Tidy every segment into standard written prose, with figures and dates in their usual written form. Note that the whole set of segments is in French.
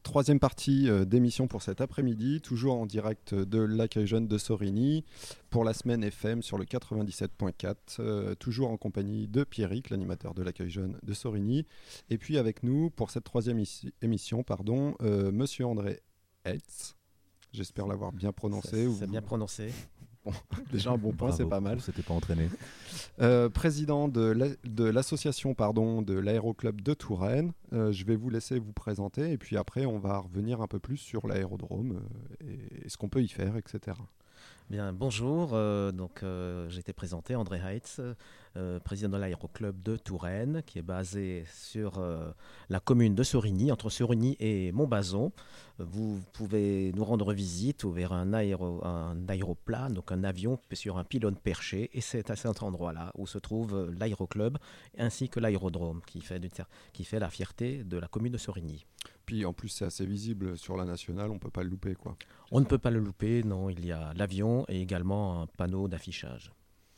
Troisième partie d'émission pour cet après-midi, toujours en direct de l'accueil jeune de Sorigny, pour la semaine FM sur le 97.4, toujours en compagnie de Pierrick, l'animateur de l'accueil jeune de Sorigny. Et puis avec nous, pour cette troisième émission, Monsieur André Heitz. J'espère l'avoir bien prononcé. C'est bien prononcé. Bon, déjà un bon point, c'est pas mal. C'était pas entraîné. Président de l'association de l'aéroclub de Touraine. Je vais vous laisser vous présenter et puis après on va revenir un peu plus sur l'aérodrome et ce qu'on peut y faire, etc. Bien, bonjour. J'ai été présenté, André Heitz, président de l'aéroclub de Touraine, qui est basé sur la commune de Sorigny, entre Sorigny et Montbazon. Vous pouvez nous rendre visite, vous verrez un aéroplane, donc un avion sur un pylône perché, et c'est à cet endroit-là où se trouve l'aéroclub ainsi que l'aérodrome, qui fait la fierté de la commune de Sorigny. Puis en plus c'est assez visible sur la nationale, on ne peut pas le louper quoi. On ne peut pas le louper, non, il y a l'avion et également un panneau d'affichage.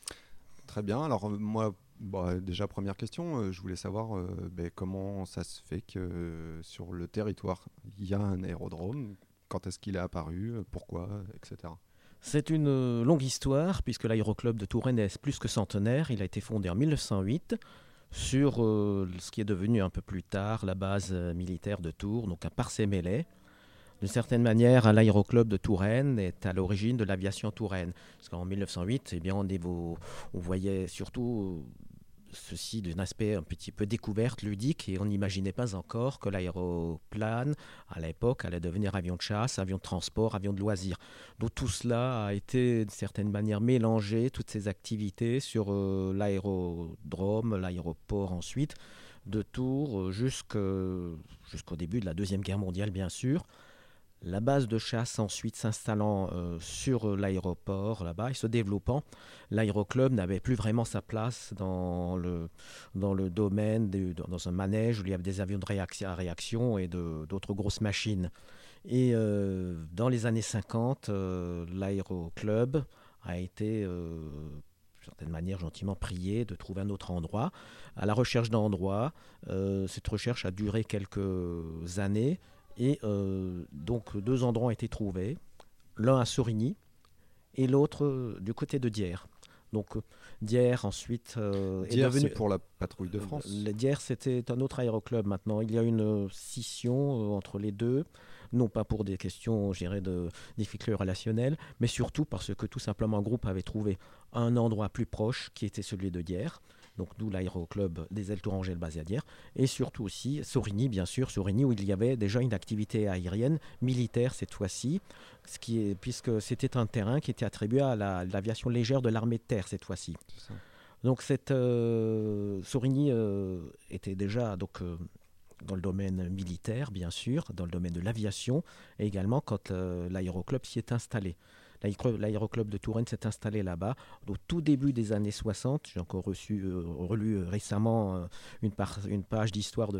Très bien, alors moi, déjà première question, je voulais savoir comment ça se fait que sur le territoire il y a un aérodrome, quand est-ce qu'il est apparu, pourquoi, etc. C'est une longue histoire puisque l'aéroclub de Touraine est plus que centenaire, il a été fondé en 1908 sur ce qui est devenu un peu plus tard la base militaire de Tours, donc à Parcé-Melay. D'une certaine manière, l'aéroclub de Touraine est à l'origine de l'aviation touraine. Parce qu'en 1908, on voyait surtout ceci d'un aspect un petit peu découverte, ludique, et on n'imaginait pas encore que l'aéroplane, à l'époque, allait devenir avion de chasse, avion de transport, avion de loisirs. Donc tout cela a été, d'une certaine manière, mélangé, toutes ces activités sur l'aérodrome, l'aéroport ensuite, de Tours jusqu'au début de la Deuxième Guerre mondiale, bien sûr. La base de chasse ensuite s'installant sur l'aéroport là-bas et se développant, l'aéroclub n'avait plus vraiment sa place dans le domaine, dans un manège où il y avait des avions à réaction et d'autres grosses machines. Et dans les années 50, l'aéroclub a été, d'une certaine manière, gentiment prié de trouver un autre endroit. À la recherche d'endroits, cette recherche a duré quelques années. Et donc deux endroits ont été trouvés, l'un à Sorigny et l'autre du côté de Dières. Donc Dières ensuite est devenu... c'est pour la patrouille de France. Dières, c'était un autre aéroclub maintenant. Il y a une scission entre les deux, non pas pour des questions, je dirais, de difficultés relationnelles, mais surtout parce que tout simplement un groupe avait trouvé un endroit plus proche qui était celui de Dières. Donc d'où l'aéroclub des ailes Tourangelles basé à Dières, et surtout aussi Sorigny, bien sûr, Sorigny où il y avait déjà une activité aérienne militaire cette fois-ci, puisque c'était un terrain qui était attribué à l'aviation légère de l'armée de terre cette fois-ci. Donc Sorigny était déjà dans le domaine militaire, bien sûr, dans le domaine de l'aviation, et également quand l'aéroclub s'y est installé. L'aéroclub de Touraine s'est installé là-bas au tout début des années 60. J'ai encore relu récemment une page d'histoire de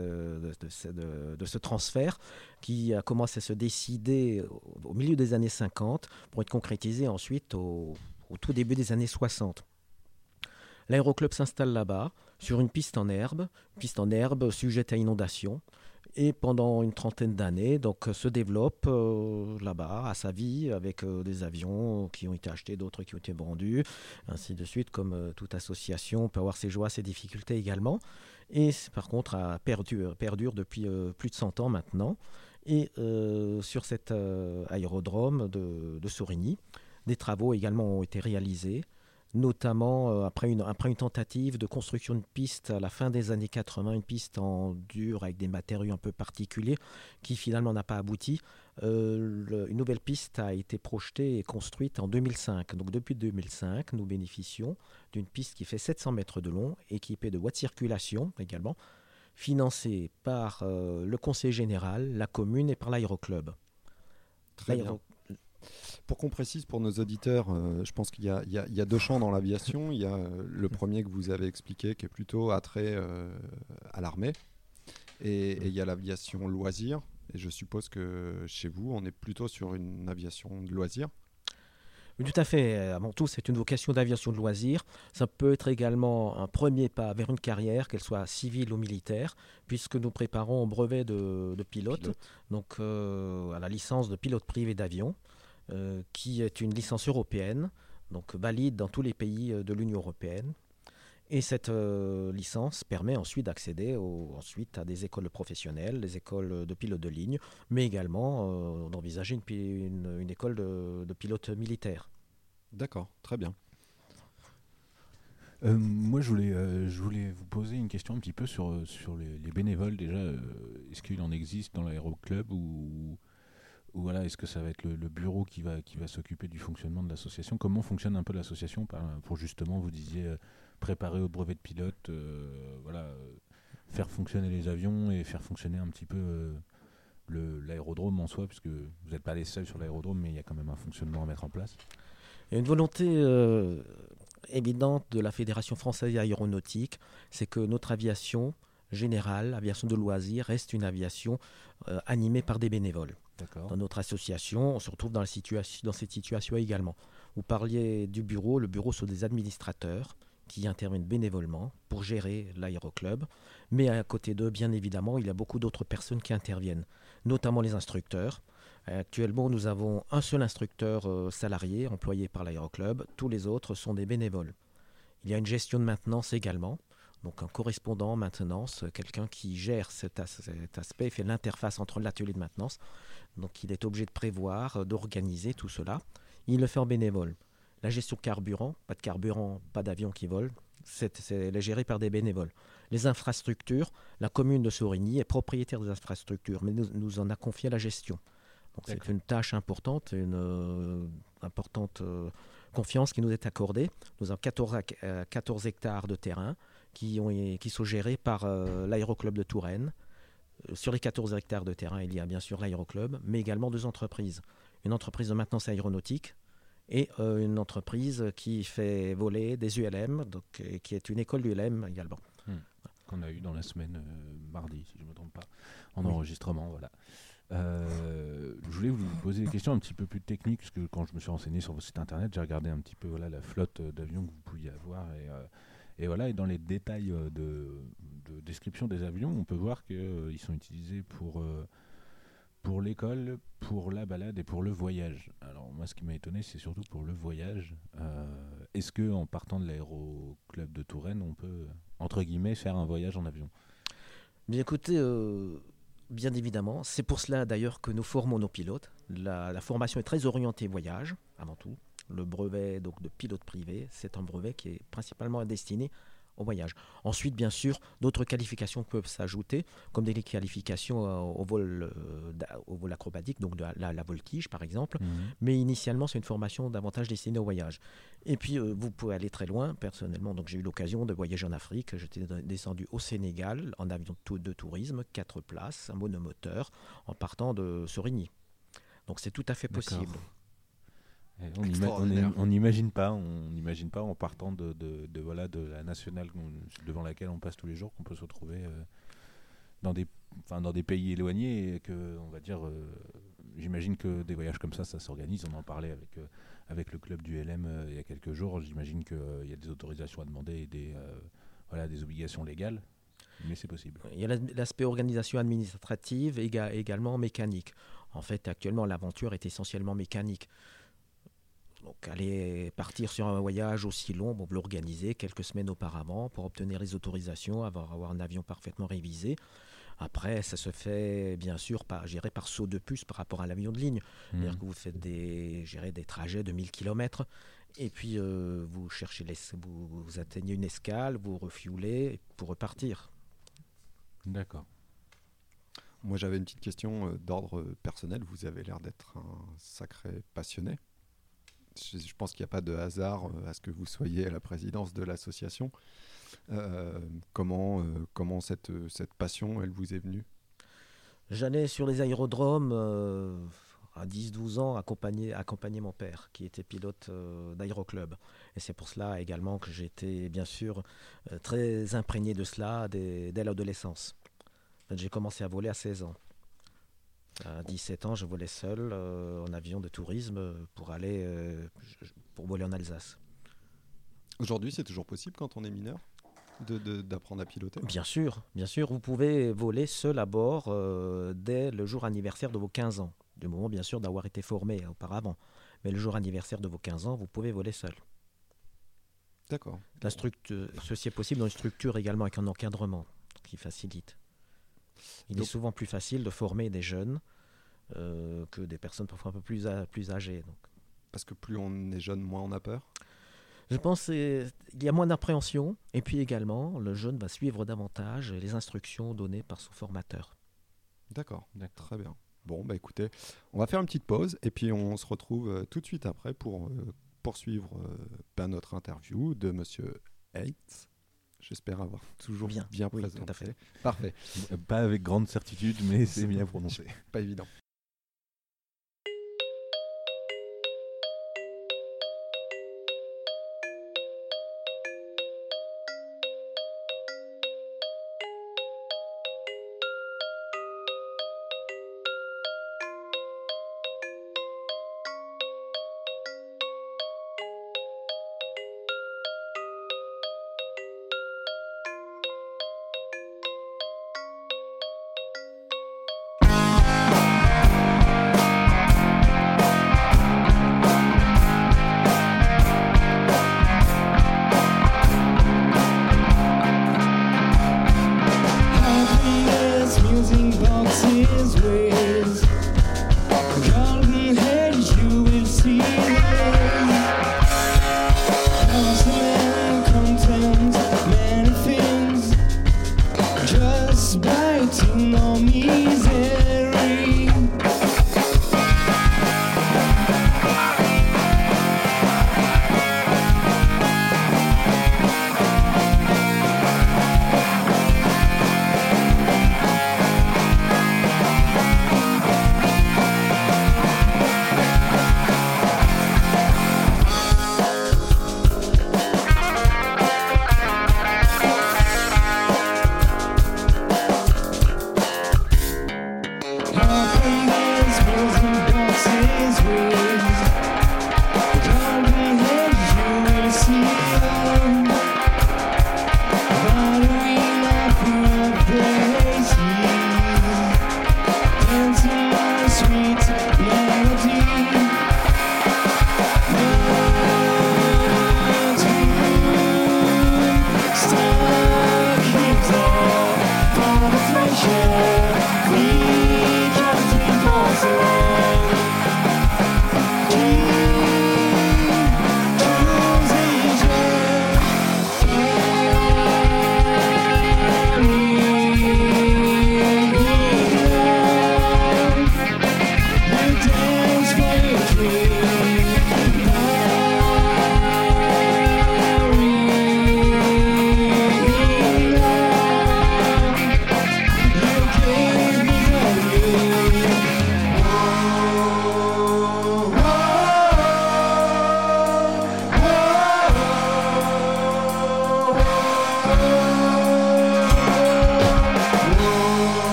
ce transfert qui a commencé à se décider au milieu des années 50 pour être concrétisé ensuite au tout début des années 60. L'aéroclub s'installe là-bas sur une piste en herbe sujette à inondation. Et pendant une trentaine d'années, se développe là-bas à sa vie avec des avions qui ont été achetés, d'autres qui ont été vendus, ainsi de suite, comme toute association peut avoir ses joies, ses difficultés également. Et par contre, perdure depuis plus de 100 ans maintenant. Et sur cet aérodrome de Sorigny, des travaux également ont été réalisés, notamment après une tentative de construction de piste à la fin des années 80, une piste en dur avec des matériaux un peu particuliers qui finalement n'a pas abouti. Une nouvelle piste a été projetée et construite en 2005. Donc depuis 2005, nous bénéficions d'une piste qui fait 700 mètres de long, équipée de voies de circulation également, financée par le conseil général, la commune et par l'aéroclub. Très bien. Pour qu'on précise pour nos auditeurs, je pense qu'il y a deux champs dans l'aviation. Il y a le premier que vous avez expliqué qui est plutôt attrait à l'armée et il y a l'aviation loisir. Et je suppose que chez vous, on est plutôt sur une aviation de loisir. Oui, tout à fait. Avant tout, c'est une vocation d'aviation de loisirs. Ça peut être également un premier pas vers une carrière, qu'elle soit civile ou militaire, puisque nous préparons au brevet de pilote, Pilote. donc à la licence de pilote privé d'avion, qui est une licence européenne, donc valide dans tous les pays de l'Union européenne. Et cette licence permet ensuite d'accéder ensuite à des écoles professionnelles, des écoles de pilote de ligne, mais également d'envisager une école de pilote militaire. D'accord, très bien. Moi, je voulais vous poser une question un petit peu sur les bénévoles. Déjà, est-ce qu'il en existe dans l'aéroclub ou voilà, est-ce que ça va être le bureau qui va s'occuper du fonctionnement de l'association? Comment fonctionne un peu l'association pour justement, vous disiez, préparer au brevet de pilote, voilà, faire fonctionner les avions et faire fonctionner un petit peu l'aérodrome en soi, puisque vous n'êtes pas les seuls sur l'aérodrome, mais il y a quand même un fonctionnement à mettre en place. Il y a une volonté évidente de la Fédération française aéronautique, c'est que notre aviation générale, aviation de loisirs, reste une aviation animée par des bénévoles. D'accord. Dans notre association, on se retrouve dans cette situation également. Vous parliez du bureau. Le bureau sont des administrateurs qui interviennent bénévolement pour gérer l'aéroclub. Mais à côté d'eux, bien évidemment, il y a beaucoup d'autres personnes qui interviennent, notamment les instructeurs. Actuellement, nous avons un seul instructeur salarié employé par l'aéroclub. Tous les autres sont des bénévoles. Il y a une gestion de maintenance également. Donc un correspondant maintenance, quelqu'un qui gère cet aspect, fait l'interface entre l'atelier de maintenance. Donc il est obligé de prévoir, d'organiser tout cela. Il le fait en bénévole. La gestion carburant, pas d'avion qui vole, elle est gérée par des bénévoles. Les infrastructures, la commune de Sorigny est propriétaire des infrastructures, mais nous en a confié la gestion. Donc c'est une tâche importante, une importante confiance qui nous est accordée. Nous avons 14 hectares de terrain qui sont gérés par l'aéroclub de Touraine. Sur les 14 hectares de terrain, il y a bien sûr l'aéroclub, mais également 2 entreprises. Une entreprise de maintenance aéronautique et une entreprise qui fait voler des ULM, donc, qui est une école d'ULM également. Qu'on a eu dans la semaine mardi, si je ne me trompe pas, en enregistrement, voilà. Je voulais vous poser des questions un petit peu plus techniques, parce que quand je me suis renseigné sur votre site internet, j'ai regardé un petit peu la flotte d'avions que vous pouviez avoir, et voilà, et dans les détails de description des avions, on peut voir qu'ils sont utilisés pour l'école, pour la balade et pour le voyage. Alors moi, ce qui m'a étonné, c'est surtout pour le voyage. Est-ce qu'en partant de l'aéroclub de Touraine, on peut, entre guillemets, faire un voyage en avion? Bien écoutez, bien évidemment, c'est pour cela d'ailleurs que nous formons nos pilotes. La formation est très orientée voyage, avant tout. Le brevet donc, de pilote privé, c'est un brevet qui est principalement destiné au voyage. Ensuite, bien sûr, d'autres qualifications peuvent s'ajouter, comme des qualifications au vol acrobatique, donc de la voltige par exemple. Mais initialement, c'est une formation davantage destinée au voyage. Et puis, vous pouvez aller très loin. Personnellement, donc, j'ai eu l'occasion de voyager en Afrique. J'étais descendu au Sénégal en avion de tourisme, 4 places, un monomoteur, en partant de Sorigny. Donc, c'est tout à fait possible. On n'imagine pas en partant de la nationale devant laquelle on passe tous les jours qu'on peut se retrouver dans des pays éloignés et que, on va dire, j'imagine que des voyages comme ça s'organise. On en parlait avec le club du LM il y a quelques jours. J'imagine qu'il y a des autorisations à demander et des obligations légales, mais c'est possible. Il y a l'aspect organisation administrative et également mécanique. En fait, actuellement, l'aventure est essentiellement mécanique. Donc, partir sur un voyage aussi long, vous l'organiser quelques semaines auparavant pour obtenir les autorisations, avoir un avion parfaitement révisé. Après, ça se fait bien sûr géré par saut de puce par rapport à l'avion de ligne. C'est-à-dire que vous faites des trajets de 1000 km et puis vous atteignez une escale, vous refuelez pour repartir. D'accord. Moi, j'avais une petite question d'ordre personnel. Vous avez l'air d'être un sacré passionné. Je pense qu'il n'y a pas de hasard à ce que vous soyez à la présidence de l'association. Comment cette passion, elle vous est venue? J'allais sur les aérodromes à 10-12 ans accompagner mon père qui était pilote d'aéroclub. Et c'est pour cela également que j'étais bien sûr très imprégné de cela dès l'adolescence. J'ai commencé à voler à 16 ans. À 17 ans, je volais seul en avion de tourisme pour voler en Alsace. Aujourd'hui, c'est toujours possible quand on est mineur d'apprendre à piloter? Bien sûr, vous pouvez voler seul à bord dès le jour anniversaire de vos 15 ans, du moment bien sûr d'avoir été formé auparavant. Mais le jour anniversaire de vos 15 ans, vous pouvez voler seul. D'accord. Ceci est possible dans une structure également avec un encadrement qui facilite. Il est souvent plus facile de former des jeunes que des personnes parfois un peu plus âgées. Donc. Parce que plus on est jeune, moins on a peur? Je pense qu'il y a moins d'appréhension et puis également le jeune va suivre davantage les instructions données par son formateur. D'accord. Très bien. Bon, bah écoutez, on va faire une petite pause et puis on se retrouve tout de suite après pour poursuivre notre interview de Monsieur Heitz. J'espère avoir toujours bien présenté. Tout à fait. Parfait. Pas avec grande certitude, mais c'est bien prononcé. Pas évident.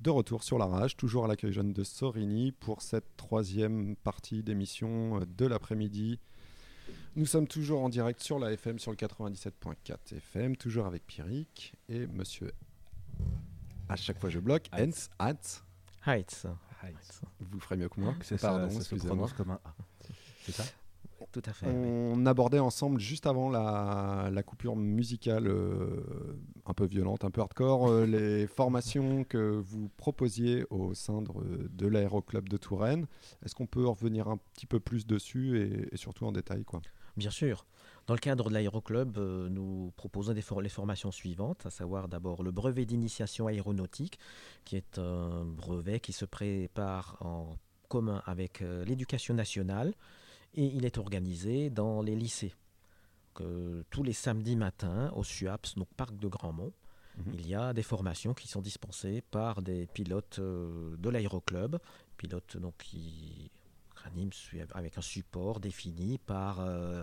de retour sur la rage, toujours à l'accueil jeune de Sorigny pour cette troisième partie d'émission de l'après-midi. Nous sommes toujours en direct sur la FM, sur le 97.4 FM, toujours avec Pierrick et monsieur, à chaque fois je bloque, Hens, Heitz. Vous ferez mieux que moi. C'est Pardon, ça se excusez-moi. prononce comme un A. C'est ça? Tout à fait. On abordait ensemble, juste avant la coupure musicale un peu violente, un peu hardcore, les formations que vous proposiez au sein de l'Aéroclub de Touraine. Est-ce qu'on peut revenir un petit peu plus dessus et surtout en détail, quoi? Bien sûr. Dans le cadre de l'Aéroclub, nous proposons les formations suivantes, à savoir d'abord le brevet d'initiation aéronautique, qui est un brevet qui se prépare en commun avec l'éducation nationale, et il est organisé dans les lycées. Tous les samedis matins, au SUAPS, donc Parc de Grandmont, il y a des formations qui sont dispensées par des pilotes de l'Aéroclub, pilotes donc, qui animent avec un support défini par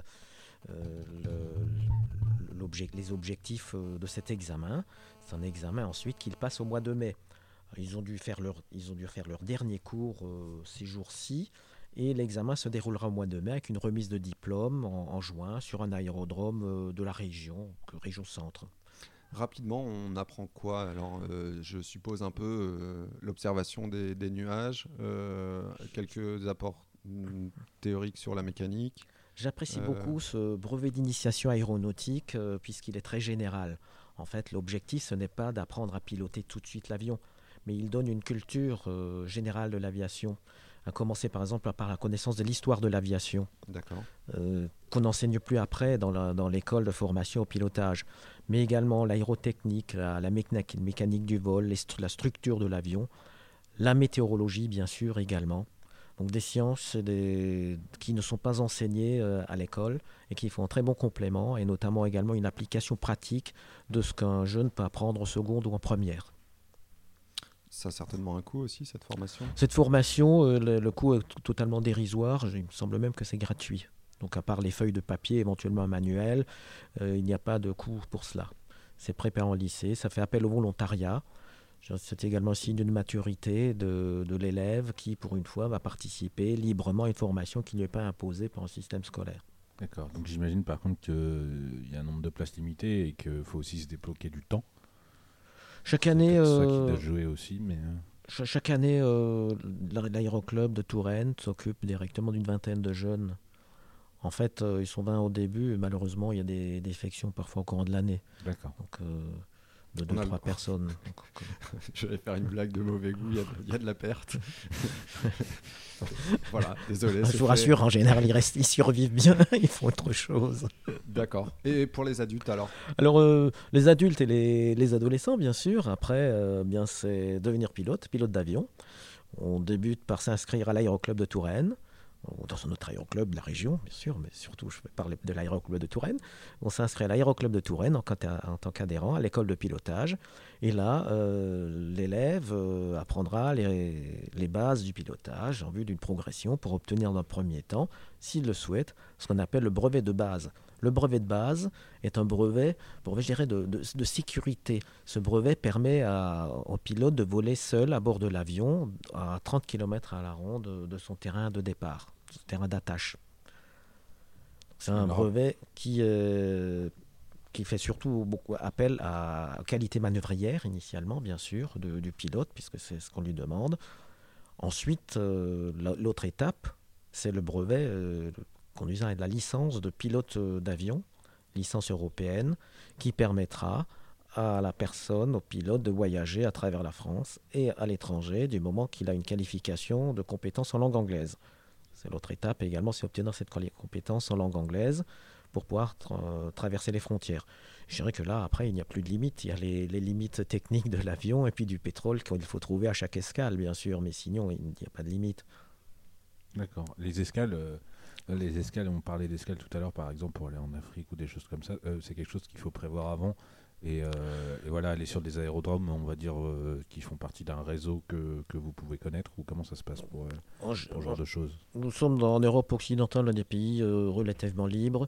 les objectifs de cet examen. C'est un examen ensuite qu'ils passent au mois de mai. Ils ont dû faire leur dernier cours ces jours-ci. Et l'examen se déroulera au mois de mai avec une remise de diplôme en juin sur un aérodrome de la région centre. Rapidement, on apprend quoi? Alors, je suppose un peu l'observation des nuages, quelques apports théoriques sur la mécanique. J'apprécie beaucoup ce brevet d'initiation aéronautique puisqu'il est très général. En fait, l'objectif, ce n'est pas d'apprendre à piloter tout de suite l'avion, mais il donne une culture générale de l'aviation. À commencer par exemple par la connaissance de l'histoire de l'aviation, qu'on n'enseigne plus après dans l'école de formation au pilotage, mais également l'aérotechnique, la mécanique du vol, la structure de l'avion, la météorologie bien sûr également. Donc des sciences qui ne sont pas enseignées à l'école et qui font un très bon complément, et notamment également une application pratique de ce qu'un jeune peut apprendre en seconde ou en première. Ça a certainement un coût aussi, cette formation? Cette formation, le coût est totalement dérisoire. Il me semble même que c'est gratuit. Donc à part les feuilles de papier, éventuellement un manuel, il n'y a pas de coût pour cela. C'est préparé en lycée, ça fait appel au volontariat. C'est également un signe d'une maturité de l'élève qui, pour une fois, va participer librement à une formation qui ne lui est pas imposée par un système scolaire. D'accord. Donc j'imagine par contre qu'il y a un nombre de places limité et qu'il faut aussi se débloquer du temps. Chaque année, ça qui doit jouer aussi, mais chaque année, l'Aéroclub de Touraine s'occupe directement d'une vingtaine de jeunes. En fait, ils sont 20 au début, et malheureusement, il y a des défections parfois au courant de l'année. D'accord. Donc, de 2-3 personnes. Je vais faire une blague de mauvais goût, il y a de la perte. Voilà, désolé. Je vous rassure, en général, ils survivent bien, ils font autre chose. D'accord. Et pour les adultes alors? Alors, les adultes et les adolescents, bien sûr. Après, c'est devenir pilote d'avion. On débute par s'inscrire à l'Aéroclub de Touraine, dans un autre aéroclub de la région, bien sûr, mais surtout, je vais parler de l'Aéroclub de Touraine. On s'inscrit à l'Aéroclub de Touraine en tant qu'adhérent à l'école de pilotage. Et là, l'élève apprendra les bases du pilotage en vue d'une progression pour obtenir dans le premier temps, s'il le souhaite, ce qu'on appelle le brevet de base. Le brevet de base est un brevet je dirais, de sécurité. Ce brevet permet au pilote de voler seul à bord de l'avion à 30 km à la ronde de son terrain de départ, son terrain d'attache. C'est un brevet qui fait surtout beaucoup appel à qualité manœuvrière initialement, bien sûr, du pilote, puisque c'est ce qu'on lui demande. Ensuite, l'autre étape, c'est le brevet conduisant à la licence de pilote d'avion, licence européenne, qui permettra à la personne, au pilote, de voyager à travers la France et à l'étranger du moment qu'il a une qualification de compétence en langue anglaise. C'est l'autre étape également, c'est obtenir cette compétence en langue anglaise pour pouvoir traverser les frontières. Je dirais que là, après, il n'y a plus de limites. Il y a les limites techniques de l'avion et puis du pétrole qu'il faut trouver à chaque escale, bien sûr, mais sinon, il n'y a pas de limite. D'accord. Les escales, on parlait d'escales tout à l'heure, par exemple, pour aller en Afrique ou des choses comme ça. C'est quelque chose qu'il faut prévoir avant. Et voilà, aller sur des aérodromes, on va dire, qui font partie d'un réseau que vous pouvez connaître, ou comment ça se passe pour ce genre de choses? Nous sommes en Europe occidentale, des pays relativement libres.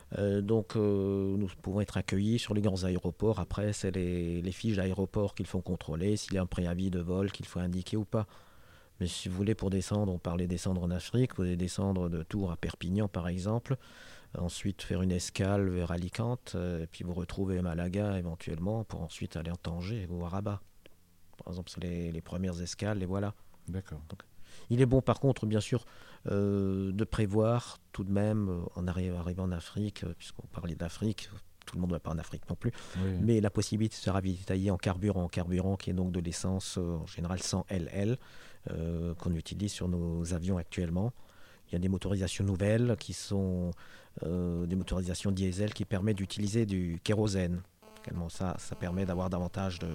Donc nous pouvons être accueillis sur les grands aéroports. Après, c'est les fiches d'aéroport qu'il faut contrôler, s'il y a un préavis de vol qu'il faut indiquer ou pas. Mais si vous voulez, pour descendre, on parlait descendre en Afrique, vous allez descendre de Tours à Perpignan par exemple, ensuite faire une escale vers Alicante, et puis vous retrouvez Malaga éventuellement pour ensuite aller en Tanger ou à Rabat. Par exemple, c'est les premières escales, et voilà. D'accord. Donc, il est bon par contre, bien sûr, de prévoir tout de même, en arrivant en Afrique, puisqu'on parlait d'Afrique, tout le monde ne va pas en Afrique non plus, Oui. mais la possibilité de se ravitailler en carburant qui est donc de l'essence en général 100 LL, qu'on utilise sur nos avions actuellement. Il y a des motorisations nouvelles qui sont des motorisations diesel qui permettent d'utiliser du kérosène. Ça permet d'avoir davantage de...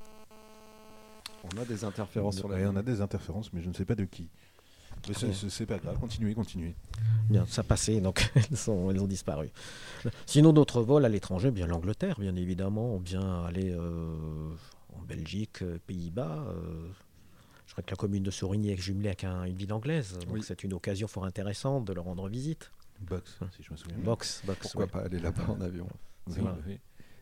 On a des interférences sur la on a des interférences, mais je ne sais pas de qui. Mais c'est pas grave, continuez. Bien, ça passait, donc elles ont disparu. Sinon, d'autres vols à l'étranger, bien l'Angleterre, bien évidemment, bien aller en Belgique, Pays-Bas. Je crois que la commune de Sorigny est jumelée avec une ville anglaise, donc c'est une occasion fort intéressante de leur rendre visite. Box, si je me souviens. Box, Pourquoi pas aller là-bas en avion? Oui.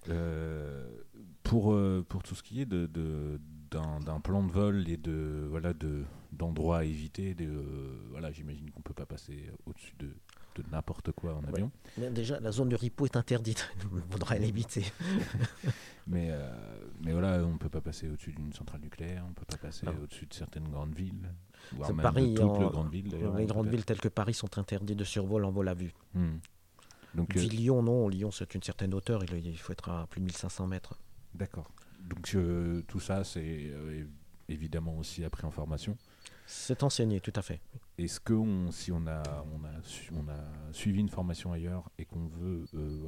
Pour tout ce qui est d'un plan de vol et d'endroits à éviter, j'imagine qu'on ne peut pas passer au-dessus de n'importe quoi en avion. Mais déjà, la zone de repos est interdite. Il faudra l'éviter. mais voilà, on ne peut pas passer au-dessus d'une centrale nucléaire, on ne peut pas passer au-dessus de certaines grandes villes, voire même Paris, de toutes les grandes villes. Les grandes villes telles que Paris sont interdites de survol en vol à vue. Donc, Lyon, non. Lyon, c'est une certaine hauteur. Il faut être à plus de 1500 mètres. D'accord. Donc tout ça, c'est évidemment aussi appris en formation. C'est enseigné, tout à fait. Est-ce que si on a suivi une formation ailleurs et qu'on veut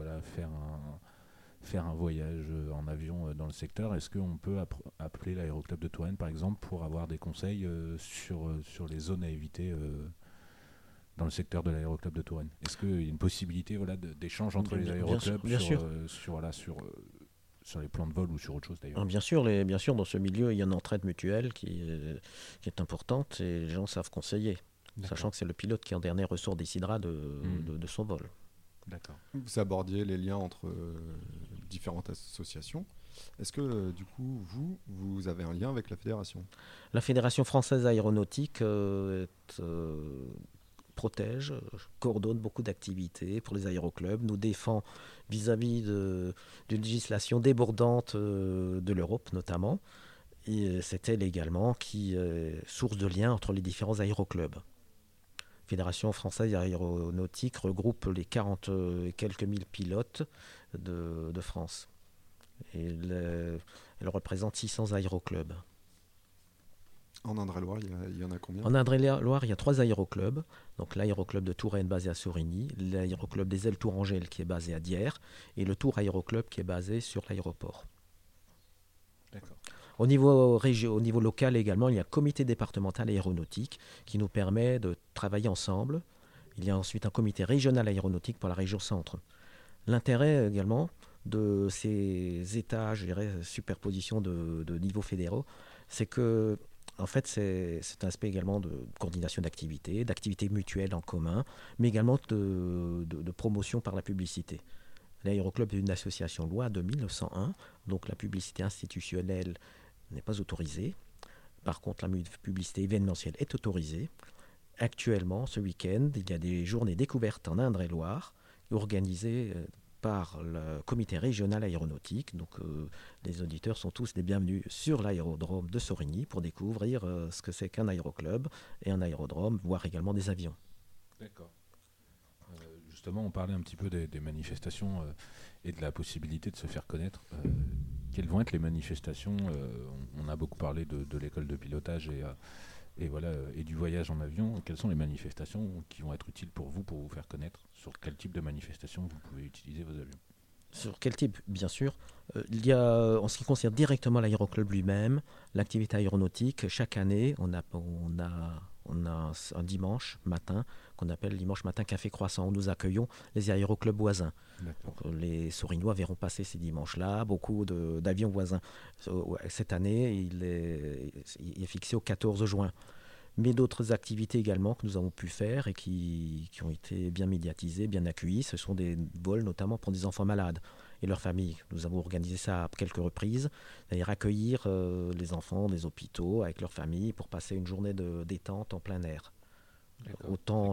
faire un voyage en avion dans le secteur, est-ce qu'on peut appeler l'aéroclub de Touraine, par exemple, pour avoir des conseils sur les zones à éviter dans le secteur de l'aéroclub de Touraine? Est-ce qu'il y a une possibilité d'échange entre les aéroclubs sur les plans de vol ou sur autre chose d'ailleurs? Bien sûr, dans ce milieu, il y a une entraide mutuelle qui est importante et les gens savent conseiller, sachant que c'est le pilote qui en dernier ressort décidera de son vol. D'accord. Vous abordiez les liens entre différentes associations. Est-ce que du coup, vous avez un lien avec la fédération? La Fédération française aéronautique protège, coordonne beaucoup d'activités pour les aéroclubs, nous défend vis-à-vis de législation débordante de l'Europe notamment, et c'est elle également qui est source de lien entre les différents aéroclubs. Fédération française aéronautique regroupe les 40 et quelques mille pilotes de France. Et elle représente 600 aéroclubs. En Indre-et-Loire, il y en a combien? En Indre-et-Loire, il y a 3 aéroclubs. Donc l'aéroclub de Touraine basé à Sorigny, l'aéroclub des Ailes Tourangelles qui est basé à Dières et le Tour Aéroclub qui est basé sur l'aéroport. D'accord. Au niveau local également, il y a un comité départemental aéronautique qui nous permet de travailler ensemble. Il y a ensuite un comité régional aéronautique pour la région centre. L'intérêt également de ces étages, je dirais, superposition de niveaux fédéraux, c'est que en fait, c'est un aspect également de coordination d'activités mutuelles en commun, mais également de promotion par la publicité. L'aéroclub est une association loi de 1901, donc la publicité institutionnelle n'est pas autorisée. Par contre, la publicité événementielle est autorisée. Actuellement, ce week-end, il y a des journées découvertes en Indre-et-Loire, organisées par le comité régional aéronautique. Donc les auditeurs sont tous les bienvenus sur l'aérodrome de Sorigny pour découvrir ce que c'est qu'un aéroclub et un aérodrome, voire également des avions. D'accord. Justement, on parlait un petit peu des manifestations et de la possibilité de se faire connaître. Quelles vont être les manifestations? On a beaucoup parlé de l'école de pilotage et du voyage en avion. Quelles sont les manifestations qui vont être utiles pour vous faire connaître? Sur quel type de manifestation vous pouvez utiliser vos avions? Sur quel type? Bien sûr. Il y a, en ce qui concerne directement l'aéroclub lui-même, l'activité aéronautique, chaque année, on a un dimanche matin qu'on appelle le dimanche matin café croissant, où nous accueillons les aéroclubs voisins. Donc, les Sorignois verront passer ces dimanches-là beaucoup d'avions voisins. Cette année, il est fixé au 14 juin. mais d'autres activités également que nous avons pu faire et qui ont été bien médiatisées, bien accueillies. Ce sont des vols notamment pour des enfants malades et leurs familles. Nous avons organisé ça à quelques reprises, c'est-à-dire accueillir les enfants des hôpitaux avec leurs familles pour passer une journée de détente en plein air. Autant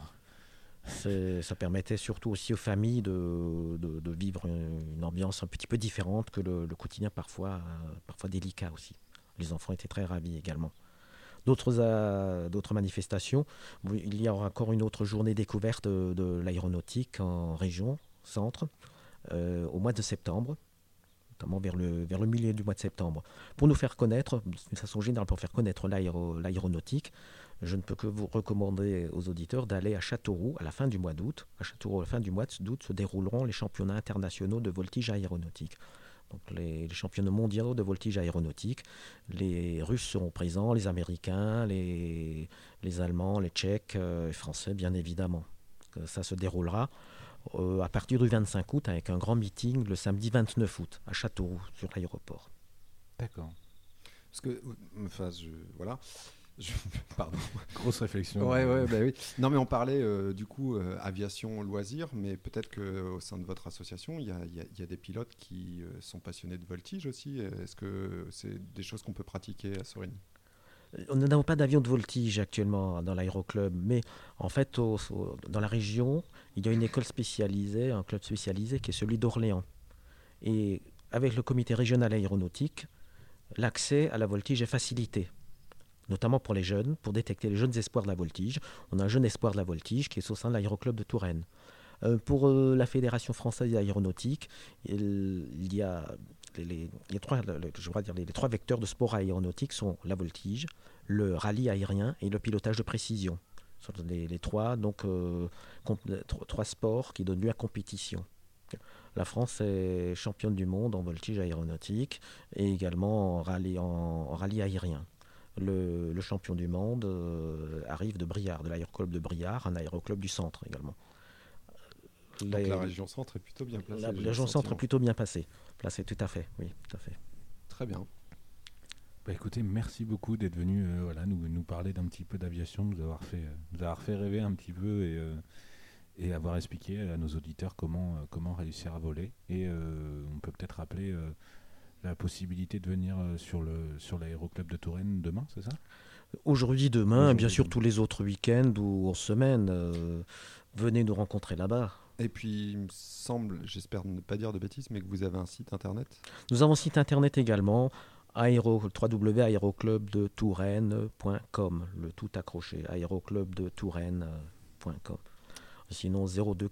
ça permettait surtout aussi aux familles de vivre une ambiance un petit peu différente que le quotidien parfois délicat aussi. Les enfants étaient très ravis également. D'autres manifestations, il y aura encore une autre journée découverte de l'aéronautique en région centre au mois de septembre, notamment vers le milieu du mois de septembre. Pour nous faire connaître, d'une façon générale, pour faire connaître l'aéronautique, je ne peux que vous recommander aux auditeurs d'aller à Châteauroux à la fin du mois d'août. À Châteauroux, à la fin du mois d'août, se dérouleront les championnats internationaux de voltige aéronautique. Donc les championnats mondiaux de voltige aéronautique. Les Russes seront présents, les Américains, les Allemands, les Tchèques, les Français, bien évidemment. Ça se déroulera à partir du 25 août avec un grand meeting le samedi 29 août à Châteauroux, sur l'aéroport. D'accord. Parce que, voilà. Pardon. Grosse réflexion. Oui. Non, mais on parlait du coup aviation loisirs, mais peut-être qu'au sein de votre association, il y a des pilotes qui sont passionnés de voltige aussi. Est-ce que c'est des choses qu'on peut pratiquer à Sorigny ? Nous n'avons pas d'avion de voltige actuellement dans l'aéroclub, mais en fait, dans la région, il y a une école spécialisée, un club spécialisé qui est celui d'Orléans. Et avec le comité régional aéronautique, l'accès à la voltige est facilité, notamment pour les jeunes, pour détecter les jeunes espoirs de la voltige. On a un jeune espoir de la voltige qui est au sein de l'aéroclub de Touraine. Pour la Fédération française d'aéronautique, il y a les trois vecteurs de sport aéronautique sont la voltige, le rallye aérien et le pilotage de précision. Ce sont les trois sports qui donnent lieu à compétition. La France est championne du monde en voltige aéronautique et également en rallye aérien. Le champion du monde arrive de Briare, de l'aéroclub de Briare, un aéroclub du centre également. Donc la région centre est plutôt bien placée. La région centre est plutôt bien placée, tout à fait, oui, tout à fait. Très bien. Bah écoutez, merci beaucoup d'être venu nous parler d'un petit peu d'aviation, nous avoir fait rêver un petit peu et avoir expliqué à nos auditeurs comment réussir à voler. Et on peut peut-être rappeler la possibilité de venir sur l'aéroclub de Touraine demain, c'est ça ? Aujourd'hui, demain, bien sûr tous les autres week-ends ou en semaine, venez nous rencontrer là-bas. Et puis, il me semble, j'espère ne pas dire de bêtises, mais que vous avez un site internet ? Nous avons un site internet également, www.aéroclubdetouraine.com, le tout accroché, aéroclubdetouraine.com. Sinon 02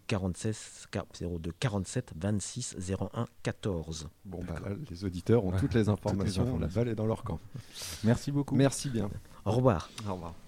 47 26 01 14. Bon, bah là, les auditeurs ont toutes les informations. La balle est dans leur camp. Merci beaucoup. Merci bien. Au revoir. Au revoir.